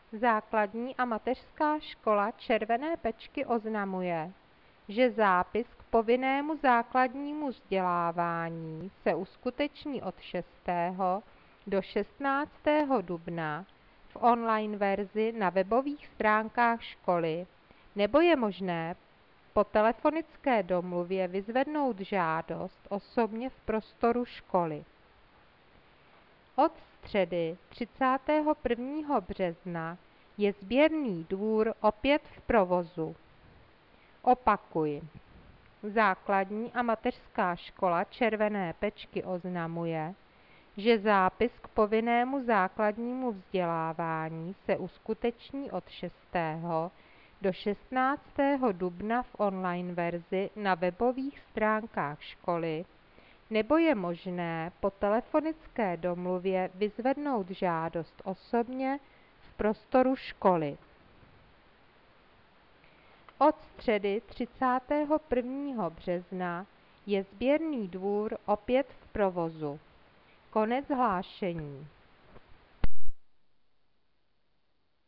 Základní a mateřská škola Červené Pečky oznamuje, že zápis k povinnému základnímu vzdělávání se uskuteční od 6. do 16. dubna v online verzi na webových stránkách školy, nebo je možné po telefonické domluvě vyzvednout žádost osobně v prostoru školy. Od středy 31. března je sběrný dvůr opět v provozu. Opakuji. Základní a mateřská škola Červené Pečky oznamuje, že zápis k povinnému základnímu vzdělávání se uskuteční od 6. do 16. dubna v online verzi na webových stránkách školy, nebo je možné po telefonické domluvě vyzvednout žádost osobně v prostoru školy. Od středy 31. března je sběrný dvůr opět v provozu. Konec hlášení.